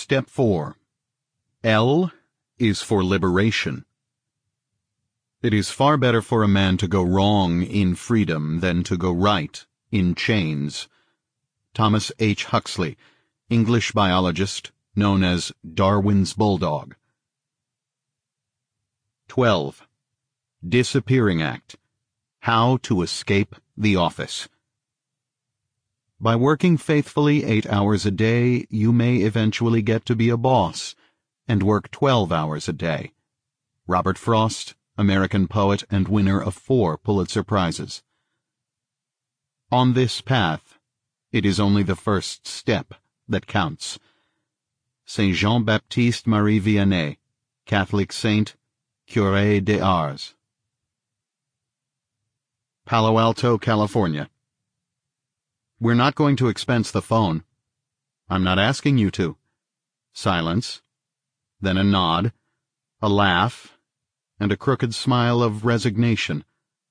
Step 4. L is for liberation. It is far better for a man to go wrong in freedom than to go right in chains. Thomas H. Huxley, English biologist, known as Darwin's Bulldog. 12. Disappearing Act. How to escape the office. By working faithfully 8 hours a day, you may eventually get to be a boss and work 12 hours a day. Robert Frost, American poet and winner of 4 Pulitzer Prizes. On this path, it is only the first step that counts. Saint Jean-Baptiste Marie Vianney, Catholic saint, Curé des Arts. Palo Alto, California. We're not going to expense the phone. I'm not asking you to. Silence. Then a nod, a laugh, and a crooked smile of resignation.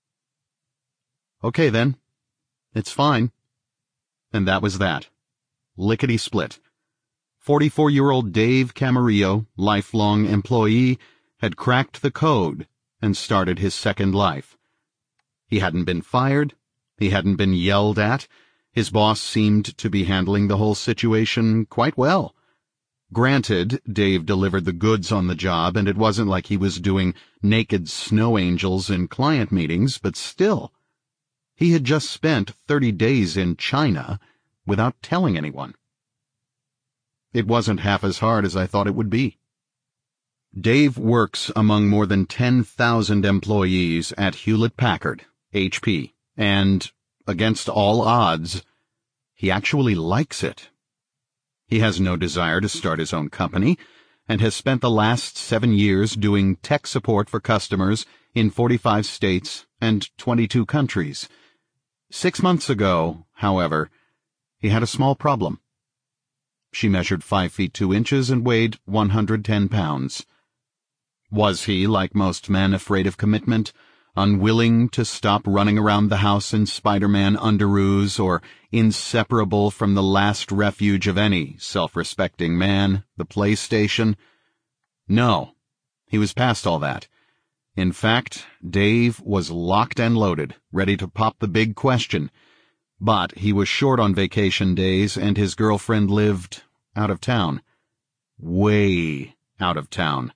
Okay then. It's fine. And that was that. Lickety-split. 44-year-old Dave Camarillo, lifelong employee, had cracked the code and started his second life. He hadn't been fired. He hadn't been yelled at. His boss seemed to be handling the whole situation quite well. Granted, Dave delivered the goods on the job, and it wasn't like he was doing naked snow angels in client meetings, but still. He had just spent 30 days in China without telling anyone. It wasn't half as hard as I thought it would be. Dave works among more than 10,000 employees at Hewlett-Packard, HP, and, against all odds, he actually likes it. He has no desire to start his own company, and has spent the last 7 years doing tech support for customers in 45 states and 22 countries. 6 months ago, however, he had a small problem. She measured 5 feet 2 inches and weighed 110 pounds. Was he, like most men, afraid of commitment, unwilling to stop running around the house in Spider-Man underoos, or inseparable from the last refuge of any self-respecting man, the PlayStation? No, he was past all that. In fact, Dave was locked and loaded, ready to pop the big question. But he was short on vacation days, and his girlfriend lived out of town. Way out of town.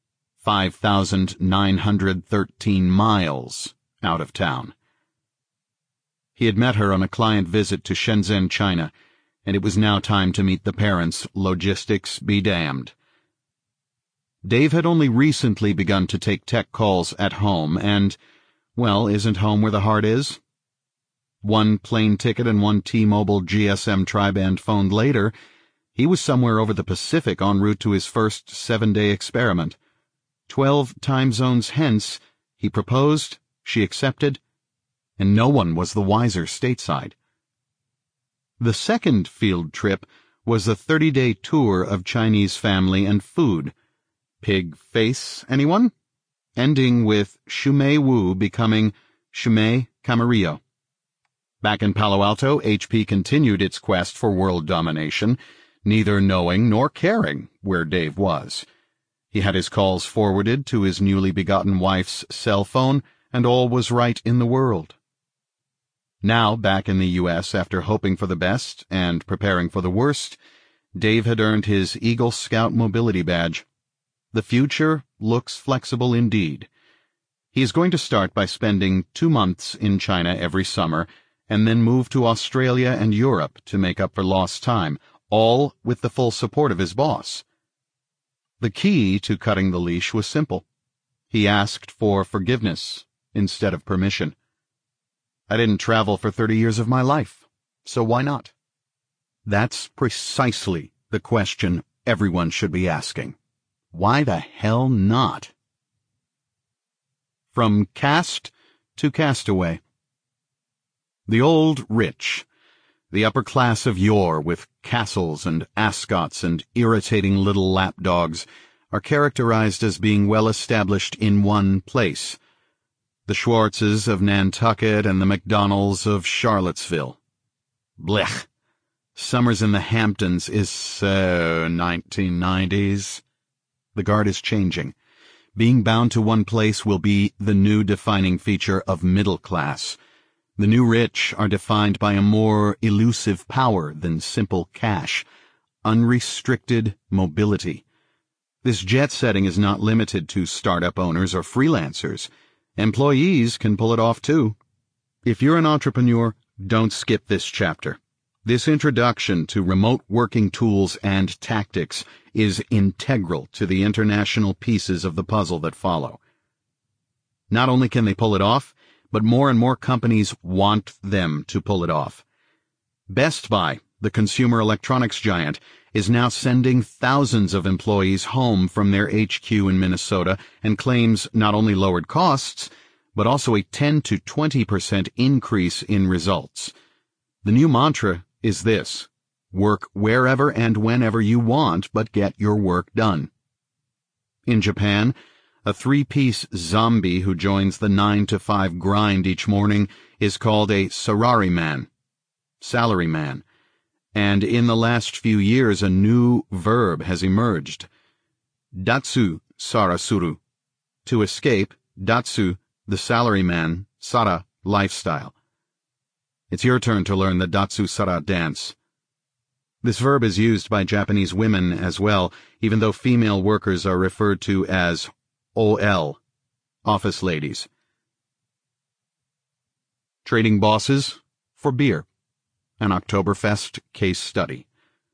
5,913 miles out of town. He had met her on a client visit to Shenzhen, China, and it was now time to meet the parents. Logistics be damned. Dave had only recently begun to take tech calls at home, and, well, isn't home where the heart is? 1 plane ticket and 1 T-Mobile GSM tri-band phone later, he was somewhere over the Pacific en route to his first 7-day experiment. 12 time zones hence, he proposed, she accepted, and no one was the wiser stateside. The second field trip was a 30-day tour of Chinese family and food. Pig face, anyone? Ending with Shumei Wu becoming Shumei Camarillo. Back in Palo Alto, HP continued its quest for world domination, neither knowing nor caring where Dave was. He had his calls forwarded to his newly begotten wife's cell phone, and all was right in the world. Now, back in the U.S., after hoping for the best and preparing for the worst, Dave had earned his Eagle Scout mobility badge. The future looks flexible indeed. He is going to start by spending 2 months in China every summer, and then move to Australia and Europe to make up for lost time, all with the full support of his boss. The key to cutting the leash was simple. He asked for forgiveness instead of permission. I didn't travel for 30 years of my life, so why not? That's precisely the question everyone should be asking. Why the hell not? From caste to castaway. The old rich, the upper class of yore with castles and ascots and irritating little lapdogs, are characterized as being well established in one place. The Schwartzes of Nantucket and the McDonalds of Charlottesville. Blech. Summers in the Hamptons is so 1990s. The guard is changing. Being bound to one place will be the new defining feature of middle class. The new rich are defined by a more elusive power than simple cash, unrestricted mobility. This jet setting is not limited to startup owners or freelancers. Employees can pull it off too. If you're an entrepreneur, don't skip this chapter. This introduction to remote working tools and tactics is integral to the international pieces of the puzzle that follow. Not only can they pull it off, but more and more companies want them to pull it off. Best Buy, the consumer electronics giant, is now sending thousands of employees home from their HQ in Minnesota and claims not only lowered costs, but also a 10 to 20% increase in results. The new mantra is this: work wherever and whenever you want, but get your work done. In Japan, a 3-piece zombie who joins the 9-to-5 grind each morning is called a salaryman, and in the last few years a new verb has emerged: datsu sarasuru, to escape, datsu, the salaryman, sara, lifestyle. It's your turn to learn the Datsu Sara dance. This verb is used by Japanese women as well, even though female workers are referred to as OL, office ladies. Trading bosses for beer, an Oktoberfest case study.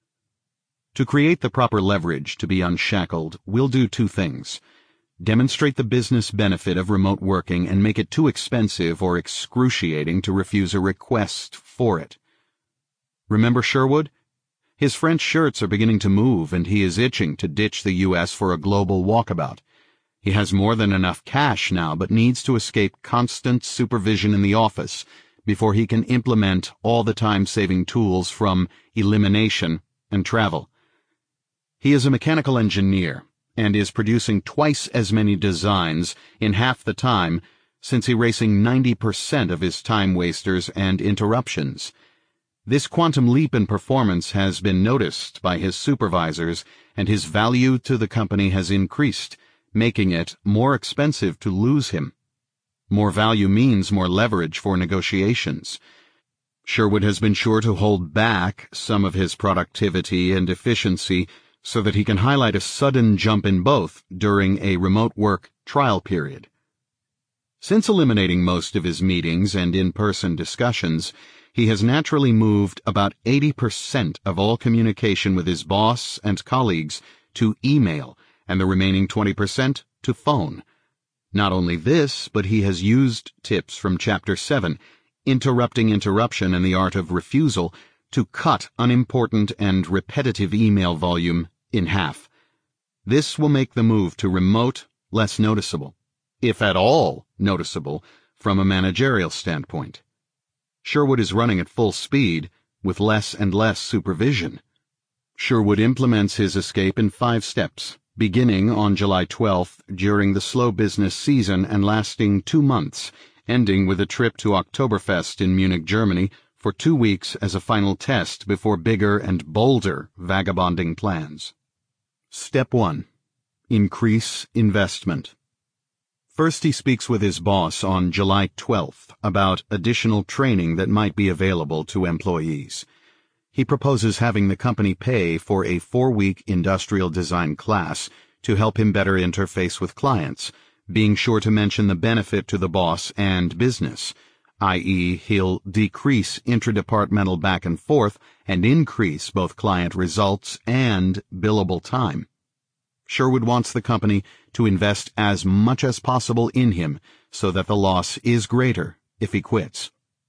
To create the proper leverage to be unshackled, we'll do two things: demonstrate the business benefit of remote working and make it too expensive or excruciating to refuse a request for it. Remember Sherwood? His French shirts are beginning to move, and he is itching to ditch the U.S. for a global walkabout. He has more than enough cash now, but needs to escape constant supervision in the office before he can implement all the time-saving tools from elimination and travel. He is a mechanical engineer and is producing twice as many designs in half the time, since erasing 90% of his time wasters and interruptions. This quantum leap in performance has been noticed by his supervisors, and his value to the company has increased, making it more expensive to lose him. More value means more leverage for negotiations. Sherwood has been sure to hold back some of his productivity and efficiency so that he can highlight a sudden jump in both during a remote work trial period. Since eliminating most of his meetings and in-person discussions, he has naturally moved about 80% of all communication with his boss and colleagues to email, and the remaining 20% to phone. Not only this, but he has used tips from Chapter 7, Interrupting Interruption and the Art of Refusal, to cut unimportant and repetitive email volume in half. This will make the move to remote less noticeable, if at all noticeable, from a managerial standpoint. Sherwood is running at full speed, with less and less supervision. Sherwood implements his escape in 5 steps, beginning on July 12th during the slow business season and lasting 2 months, ending with a trip to Oktoberfest in Munich, Germany, for 2 weeks as a final test before bigger and bolder vagabonding plans. Step 1. Increase investment. First, he speaks with his boss on July 12th about additional training that might be available to employees. He proposes having the company pay for a 4-week industrial design class to help him better interface with clients, being sure to mention the benefit to the boss and business, i.e., he'll decrease intradepartmental back and forth and increase both client results and billable time. Sherwood wants the company to invest as much as possible in him so that the loss is greater if he quits.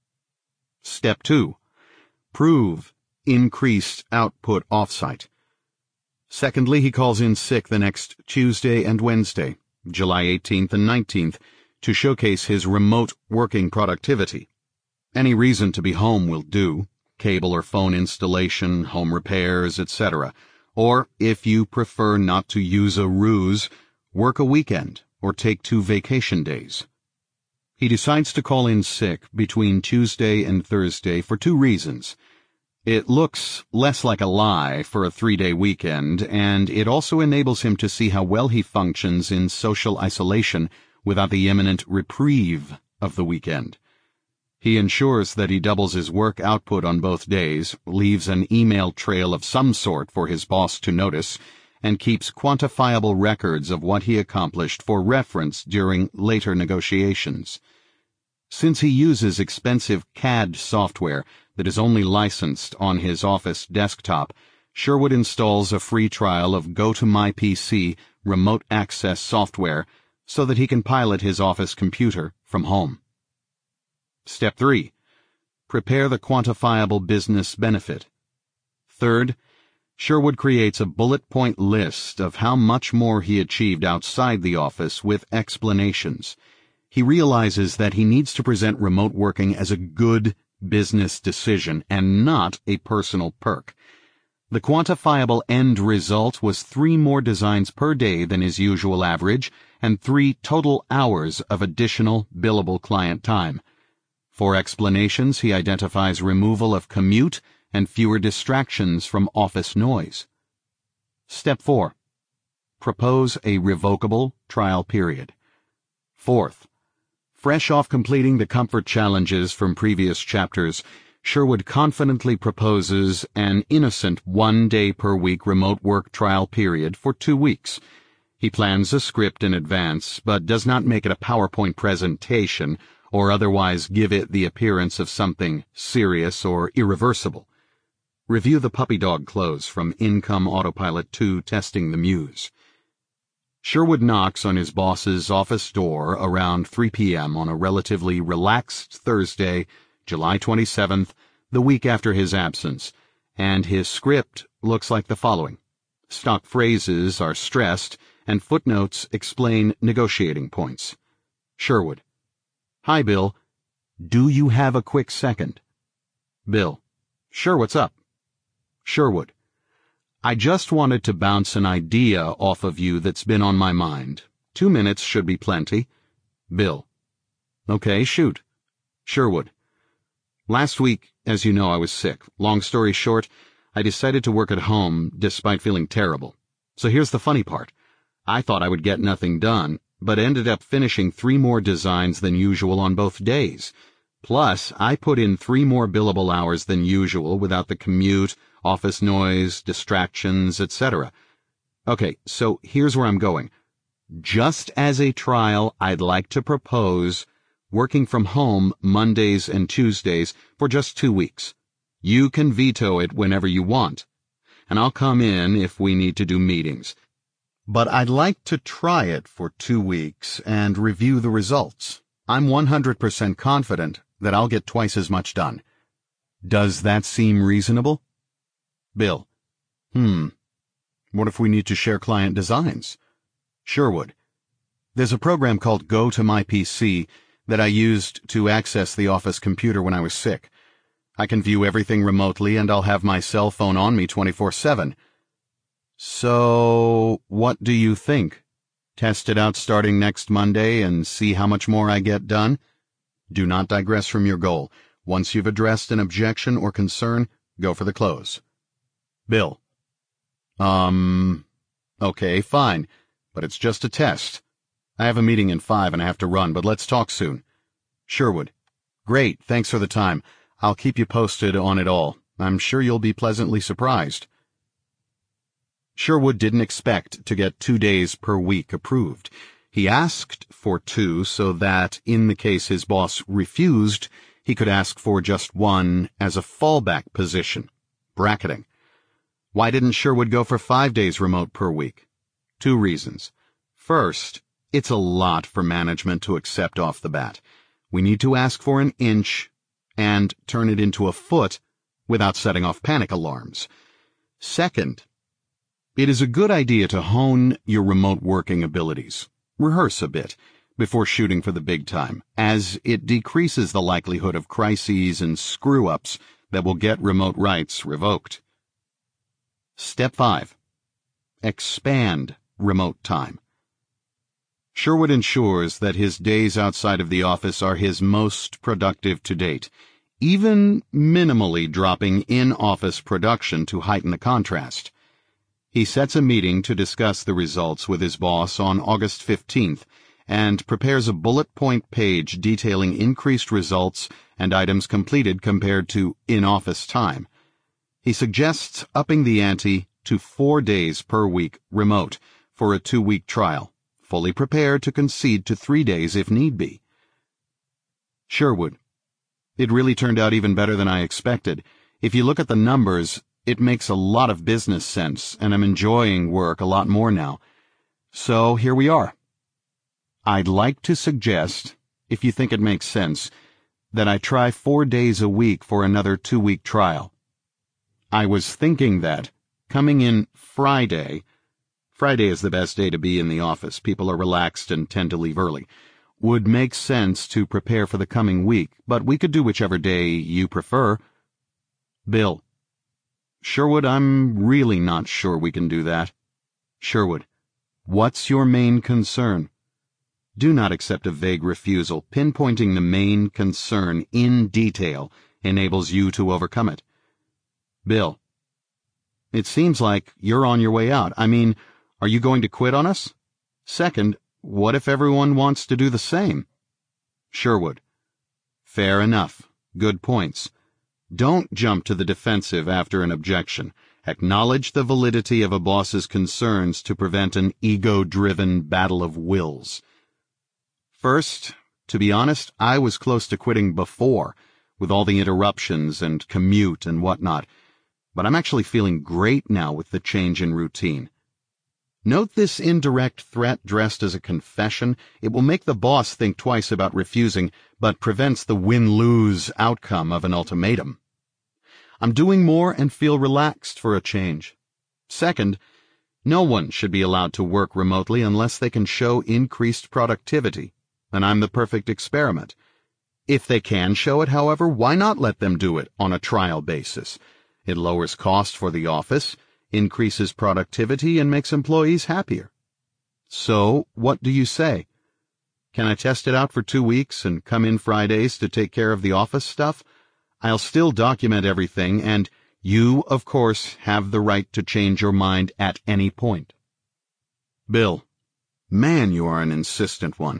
Step 2. Prove increased output offsite. Secondly, he calls in sick the next Tuesday and Wednesday, July 18th and 19th, to showcase his remote working productivity. Any reason to be home will do: cable or phone installation, home repairs, etc. Or, if you prefer not to use a ruse, work a weekend or take 2 vacation days. He decides to call in sick between Tuesday and Thursday for 2 reasons. It looks less like a lie for a 3-day weekend, and it also enables him to see how well he functions in social isolation without the imminent reprieve of the weekend. He ensures that he doubles his work output on both days, leaves an email trail of some sort for his boss to notice, and keeps quantifiable records of what he accomplished for reference during later negotiations. Since he uses expensive CAD software that is only licensed on his office desktop, Sherwood installs a free trial of GoToMyPC remote access software so that he can pilot his office computer from home. Step 3. Prepare the quantifiable business benefit. Third, Sherwood creates a bullet point list of how much more he achieved outside the office with explanations. He realizes that he needs to present remote working as a good business decision and not a personal perk. The quantifiable end result was 3 more designs per day than his usual average and 3 total hours of additional billable client time. For explanations, he identifies removal of commute and fewer distractions from office noise. Step 4. Propose a revocable trial period. Fourth, fresh off completing the comfort challenges from previous chapters, Sherwood confidently proposes an innocent 1-day-per-week remote work trial period for 2 weeks. He plans a script in advance, but does not make it a PowerPoint presentation or otherwise give it the appearance of something serious or irreversible. Review the puppy dog clothes from Income Autopilot 2 Testing the Muse. Sherwood knocks on his boss's office door around 3 p.m. on a relatively relaxed Thursday, July 27th, the week after his absence, and his script looks like the following. Stock phrases are stressed, and footnotes explain negotiating points. Sherwood. Hi, Bill. Do you have a quick second? Bill. Sure, what's up? Sherwood. I just wanted to bounce an idea off of you that's been on my mind. 2 minutes should be plenty. Bill. Okay, shoot. Sherwood. Last week, as you know, I was sick. Long story short, I decided to work at home despite feeling terrible. So here's the funny part. I thought I would get nothing done, but ended up finishing 3 more designs than usual on both days. Plus, I put in 3 more billable hours than usual without the commute, office noise, distractions, etc. Okay, so here's where I'm going. Just as a trial, I'd like to propose working from home Mondays and Tuesdays for just 2 weeks. You can veto it whenever you want, and I'll come in if we need to do meetings. But I'd like to try it for 2 weeks and review the results. I'm 100% confident that I'll get twice as much done. Does that seem reasonable? Bill. What if we need to share client designs? Sherwood. There's a program called GoToMyPC that I used to access the office computer when I was sick. I can view everything remotely and I'll have my cell phone on me 24/7. So, what do you think? Test it out starting next Monday and see how much more I get done? Do not digress from your goal. Once you've addressed an objection or concern, go for the close. Bill. Okay, fine, but it's just a test. I have a meeting in 5 and I have to run, but let's talk soon. Sherwood. Great, thanks for the time. I'll keep you posted on it all. I'm sure you'll be pleasantly surprised. Sherwood didn't expect to get 2 days per week approved. He asked for 2 so that, in the case his boss refused, he could ask for just 1 as a fallback position. Bracketing. Why didn't Sherwood go for 5 days remote per week? 2 reasons. First, it's a lot for management to accept off the bat. We need to ask for an inch and turn it into a foot without setting off panic alarms. Second, it is a good idea to hone your remote working abilities. Rehearse a bit before shooting for the big time, as it decreases the likelihood of crises and screw-ups that will get remote rights revoked. Step 5. Expand remote time. Sherwood ensures that his days outside of the office are his most productive to date. even minimally dropping in-office production to heighten the contrast. He sets a meeting to discuss the results with his boss on August 15th and prepares a bullet point page detailing increased results and items completed compared to in-office time. He suggests upping the ante to 4 days per week remote for a 2-week trial, fully prepared to concede to 3 days if need be. Sherwood: It really turned out even better than I expected. If you look at the numbers, it makes a lot of business sense, and I'm enjoying work a lot more now. So here we are. I'd like to suggest, if you think it makes sense, that I try 4 days a week for another 2-week trial. I was thinking that, coming in Friday is the best day to be in the office, people are relaxed and tend to leave early, would make sense to prepare for the coming week, but we could do whichever day you prefer. Bill: Sherwood, I'm really not sure we can do that. Sherwood: What's your main concern? Do not accept a vague refusal. Pinpointing the main concern in detail enables you to overcome it. Bill: It seems like you're on your way out. I mean, are you going to quit on us? Second, what if everyone wants to do the same? Sherwood: Fair enough. Good points. Don't jump to the defensive after an objection. Acknowledge the validity of a boss's concerns to prevent an ego-driven battle of wills. First, to be honest, I was close to quitting before, with all the interruptions and commute and whatnot, but I'm actually feeling great now with the change in routine. Note this indirect threat dressed as a confession. It will make the boss think twice about refusing, but prevents the win-lose outcome of an ultimatum. I'm doing more and feel relaxed for a change. Second, no one should be allowed to work remotely unless they can show increased productivity, and I'm the perfect experiment. If they can show it, however, why not let them do it on a trial basis? It lowers cost for the office, increases productivity, and makes employees happier. So, what do you say? Can I test it out for 2 weeks and come in Fridays to take care of the office stuff? I'll still document everything, and you, of course, have the right to change your mind at any point. Bill: Man, you are an insistent one.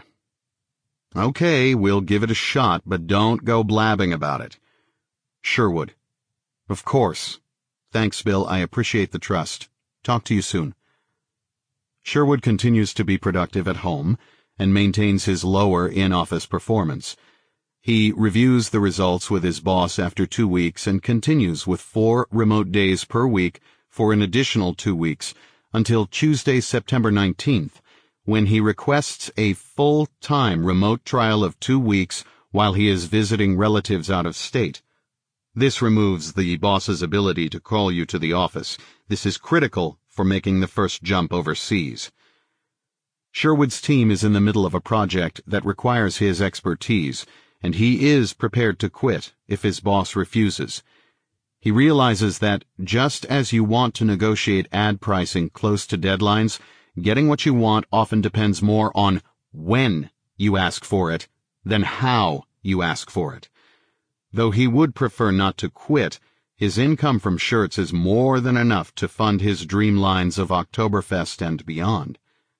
Okay, we'll give it a shot, but don't go blabbing about it. Sherwood: Of course. Thanks, Bill. I appreciate the trust. Talk to you soon. Sherwood continues to be productive at home and maintains his lower in-office performance. He reviews the results with his boss after 2 weeks and continues with 4 remote days per week for an additional 2 weeks until Tuesday, September 19th, when he requests a full-time remote trial of 2 weeks while he is visiting relatives out of state. This removes the boss's ability to call you to the office. This is critical for making the first jump overseas. Sherwood's team is in the middle of a project that requires his expertise, and he is prepared to quit if his boss refuses. He realizes that just as you want to negotiate ad pricing close to deadlines, getting what you want often depends more on when you ask for it than how you ask for it. Though he would prefer not to quit, his income from shirts is more than enough to fund his dream lines of Oktoberfest and beyond.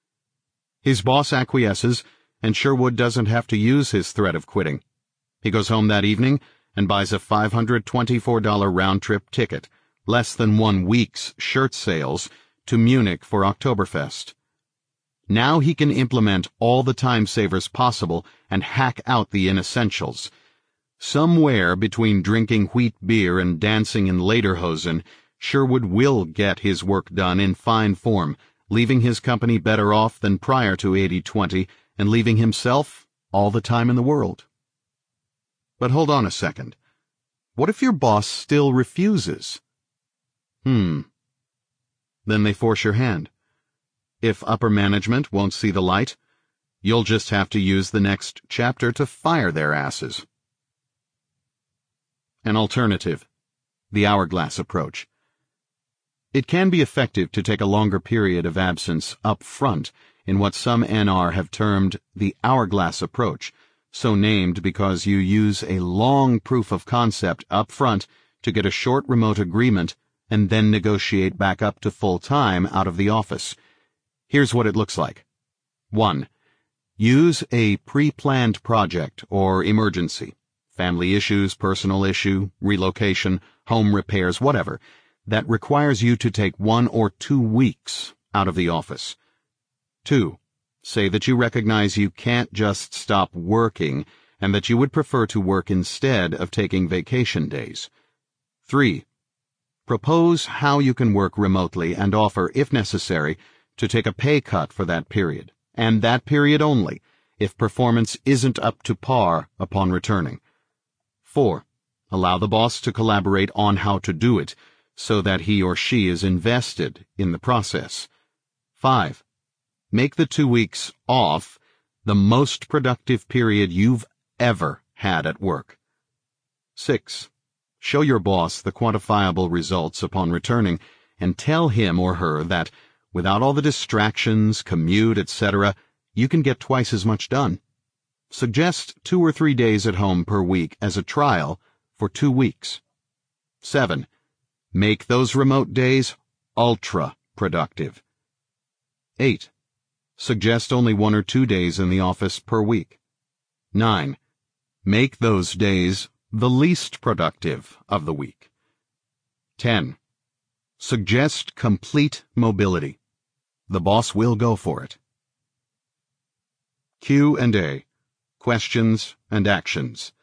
His boss acquiesces, and Sherwood doesn't have to use his threat of quitting. He goes home that evening and buys a $524 round-trip ticket, less than 1 week's shirt sales, to Munich for Oktoberfest. Now he can implement all the time savers possible and hack out the inessentials. Somewhere between drinking wheat beer and dancing in lederhosen, Sherwood will get his work done in fine form, leaving his company better off than prior to 80-20 and leaving himself all the time in the world. But hold on a second. What if your boss still refuses? Then they force your hand. If upper management won't see the light, you'll just have to use the next chapter to fire their asses. An alternative: the hourglass approach. It can be effective to take a longer period of absence up front in what some NR have termed the hourglass approach, so named because you use a long proof of concept up front to get a short remote agreement and then negotiate back up to full-time out of the office. Here's what it looks like. 1. Use a pre-planned project or emergency, family issues, personal issue, relocation, home repairs, whatever, that requires you to take 1 or 2 weeks out of the office. 2. Say that you recognize you can't just stop working and that you would prefer to work instead of taking vacation days. 3. Propose how you can work remotely and offer, if necessary, to take a pay cut for that period, and that period only, if performance isn't up to par upon returning. 4. Allow the boss to collaborate on how to do it, so that he or she is invested in the process. 5. Make the 2 weeks off the most productive period you've ever had at work. 6. Show your boss the quantifiable results upon returning and tell him or her that, without all the distractions, commute, etc., you can get twice as much done. Suggest 2 or 3 days at home per week as a trial for 2 weeks. 7. Make those remote days ultra productive. 8. Suggest only 1 or 2 days in the office per week. 9. Make those days the least productive of the week. 10. Suggest complete mobility. The boss will go for it. Q&A. Questions and actions.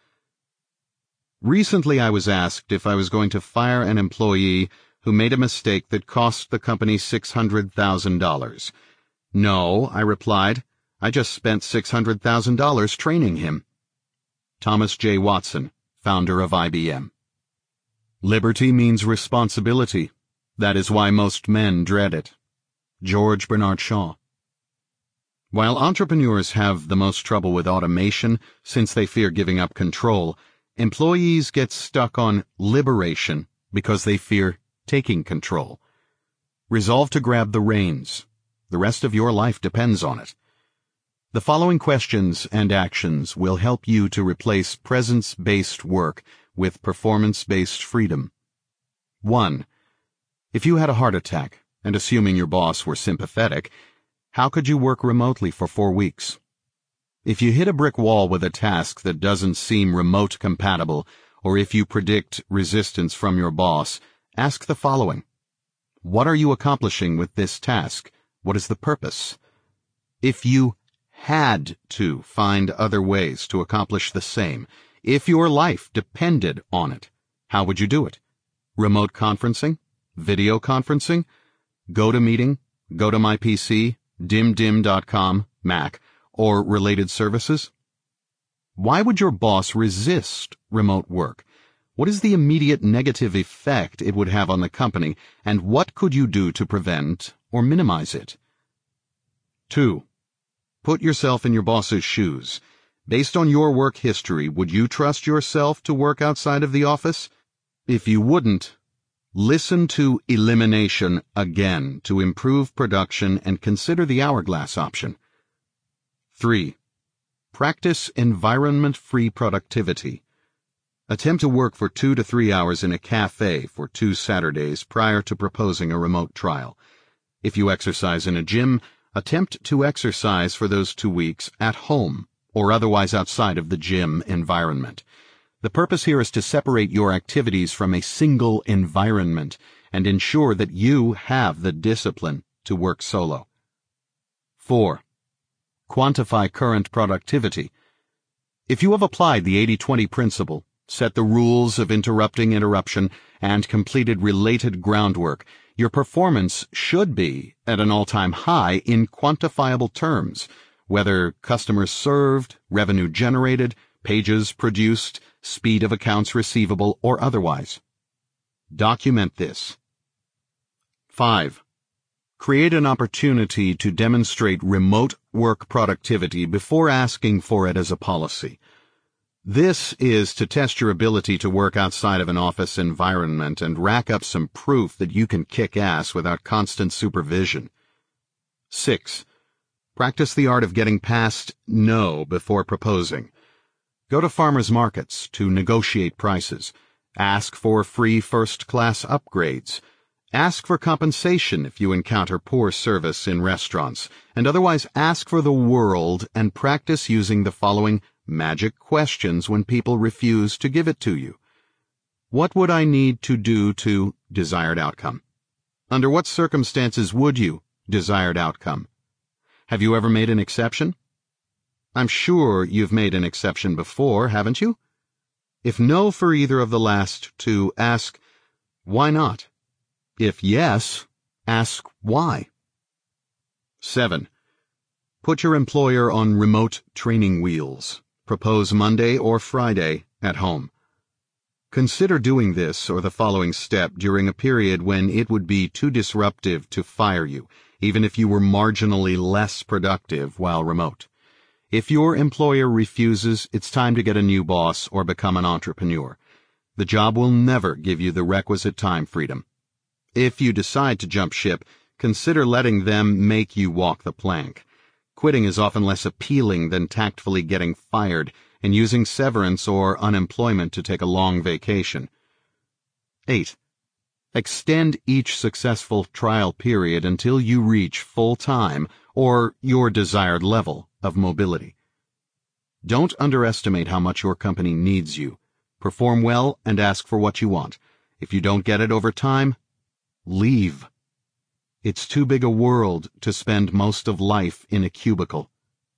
Recently I was asked if I was going to fire an employee who made a mistake that cost the company $600,000. No, I replied. I just spent $600,000 training him. Thomas J. Watson, founder of IBM. Liberty means responsibility. That is why most men dread it. George Bernard Shaw. While entrepreneurs have the most trouble with automation since they fear giving up control, employees get stuck on liberation because they fear taking control. Resolve to grab the reins. The rest of your life depends on it. The following questions and actions will help you to replace presence-based work with performance-based freedom. 1. If you had a heart attack, and assuming your boss were sympathetic, how could you work remotely for 4 weeks? If you hit a brick wall with a task that doesn't seem remote compatible, or if you predict resistance from your boss, ask the following. What are you accomplishing with this task? What is the purpose? If you had to find other ways to accomplish the same, if your life depended on it, how would you do it? Remote conferencing? Video conferencing? GoToMeeting? GoToMyPC? DimDim.com, Mac, or related services? Why would your boss resist remote work? What is the immediate negative effect it would have on the company, and what could you do to prevent or minimize it? 2. Put yourself in your boss's shoes. Based on your work history, would you trust yourself to work outside of the office? If you wouldn't, listen to elimination again to improve production and consider the hourglass option. 3. Practice environment-free productivity. Attempt to work for 2 to 3 hours in a cafe for 2 Saturdays prior to proposing a remote trial. If you exercise in a gym, attempt to exercise for those 2 weeks at home or otherwise outside of the gym environment. The purpose here is to separate your activities from a single environment and ensure that you have the discipline to work solo. 4. Quantify current productivity. If you have applied the 80-20 principle, set the rules of interrupting interruption, and completed related groundwork, your performance should be at an all-time high in quantifiable terms, whether customers served, revenue generated, pages produced, speed of accounts receivable, or otherwise. Document this. 5. Create an opportunity to demonstrate remote work productivity before asking for it as a policy. This is to test your ability to work outside of an office environment and rack up some proof that you can kick ass without constant supervision. 6. Practice the art of getting past no before proposing. Go to farmers markets to negotiate prices. Ask for free first-class upgrades. Ask for compensation if you encounter poor service in restaurants, and otherwise ask for the world and practice using the following magic questions when people refuse to give it to you. What would I need to do to desired outcome? Under what circumstances would you desired outcome? Have you ever made an exception? I'm sure you've made an exception before, haven't you? If no for either of the last two, ask, why not? If yes, ask why. 7. Put your employer on remote training wheels. Propose Monday or Friday at home. Consider doing this or the following step during a period when it would be too disruptive to fire you, even if you were marginally less productive while remote. If your employer refuses, it's time to get a new boss or become an entrepreneur. The job will never give you the requisite time freedom. If you decide to jump ship, consider letting them make you walk the plank. Quitting is often less appealing than tactfully getting fired and using severance or unemployment to take a long vacation. 8. Extend each successful trial period until you reach full-time or your desired level of mobility. Don't underestimate how much your company needs you. Perform well and ask for what you want. If you don't get it over time, leave. It's too big a world to spend most of life in a cubicle.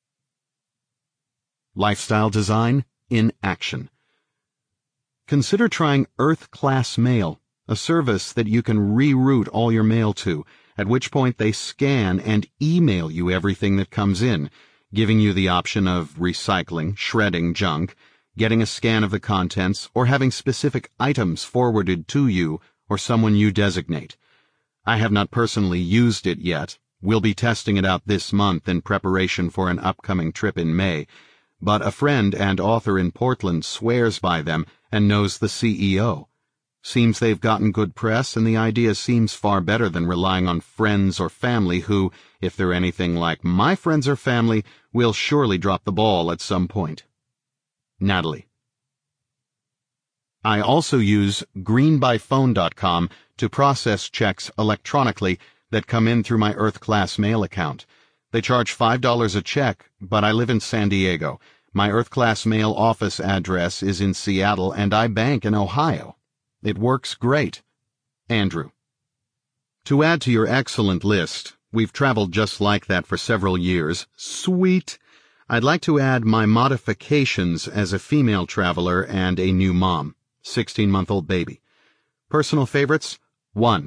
Lifestyle design in action. Consider trying Earth Class Mail, a service that you can reroute all your mail to, at which point they scan and email you everything that comes in, giving you the option of recycling, shredding junk, getting a scan of the contents, or having specific items forwarded to you or someone you designate. I have not personally used it yet. We'll be testing it out this month in preparation for an upcoming trip in May, but a friend and author in Portland swears by them and knows the CEO. Seems they've gotten good press, and the idea seems far better than relying on friends or family who, if they're anything like my friends or family, will surely drop the ball at some point. Natalie. I also use greenbyphone.com to process checks electronically that come in through my Earth Class Mail account. They charge $5 a check, but I live in San Diego. My Earth Class Mail office address is in Seattle, and I bank in Ohio. It works great. Andrew. To add to your excellent list, we've traveled just like that for several years. Sweet. I'd like to add my modifications as a female traveler and a new mom, 16-month-old baby. Personal favorites? 1.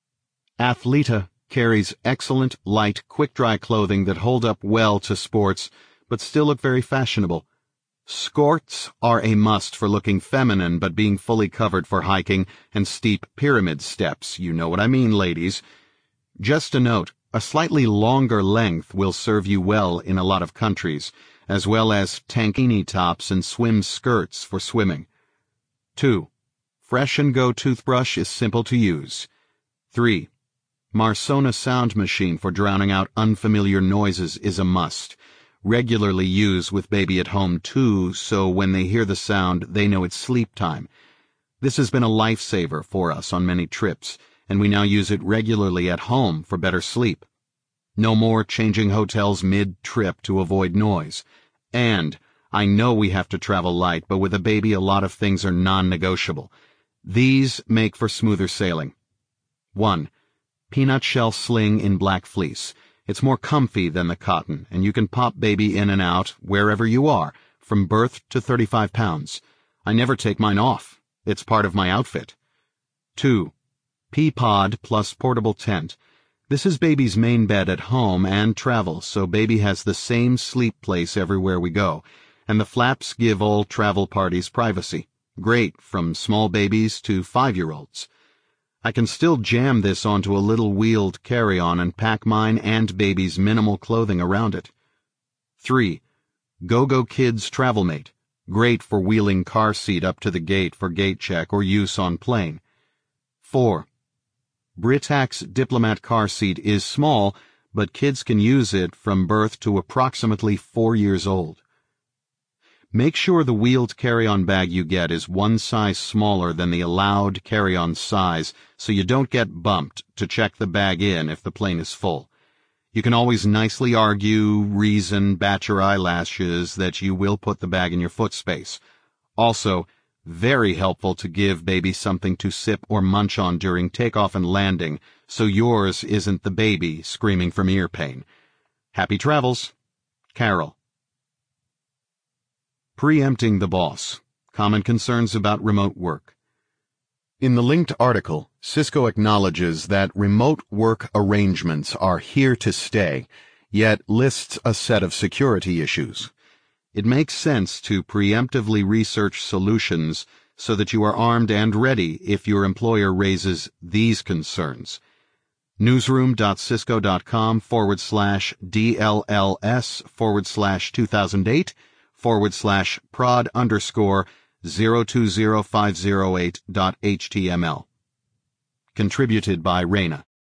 Athleta carries excellent, light, quick-dry clothing that hold up well to sports, but still look very fashionable. Skirts are a must for looking feminine but being fully covered for hiking and steep pyramid steps. You know what I mean, ladies. Just a note, a slightly longer length will serve you well in a lot of countries, as well as tankini tops and swim skirts for swimming. 2. Fresh and Go toothbrush is simple to use. 3. Marsona sound machine for drowning out unfamiliar noises is a must. Regularly use with baby at home too, so when they hear the sound, they know it's sleep time. This has been a lifesaver for us on many trips, and we now use it regularly at home for better sleep. No more changing hotels mid-trip to avoid noise. And I know we have to travel light, but with a baby a lot of things are non-negotiable. These make for smoother sailing. 1. Peanut shell sling in black fleece. It's more comfy than the cotton, and you can pop baby in and out wherever you are, from birth to 35 pounds. I never take mine off. It's part of my outfit. 2. Pea-pod plus portable tent. This is baby's main bed at home and travel, so baby has the same sleep place everywhere we go, and the flaps give all travel parties privacy. Great from small babies to 5-year-olds. I can still jam this onto a little wheeled carry-on and pack mine and baby's minimal clothing around it. 3. Go-Go Kids Travel Mate. Great for wheeling car seat up to the gate for gate check or use on plane. 4. Britax Diplomat car seat is small, but kids can use it from birth to approximately 4 years old. Make sure the wheeled carry-on bag you get is one size smaller than the allowed carry-on size so you don't get bumped to check the bag in if the plane is full. You can always nicely argue, reason, bat your eyelashes that you will put the bag in your foot space. Also, very helpful to give baby something to sip or munch on during takeoff and landing so yours isn't the baby screaming from ear pain. Happy travels. Carol. Preempting the boss. Common concerns about remote work. In the linked article, Cisco acknowledges that remote work arrangements are here to stay, yet lists a set of security issues. It makes sense to preemptively research solutions so that you are armed and ready if your employer raises these concerns. newsroom.cisco.com/DLLS/2008/prod_020508.html. Contributed by Raina.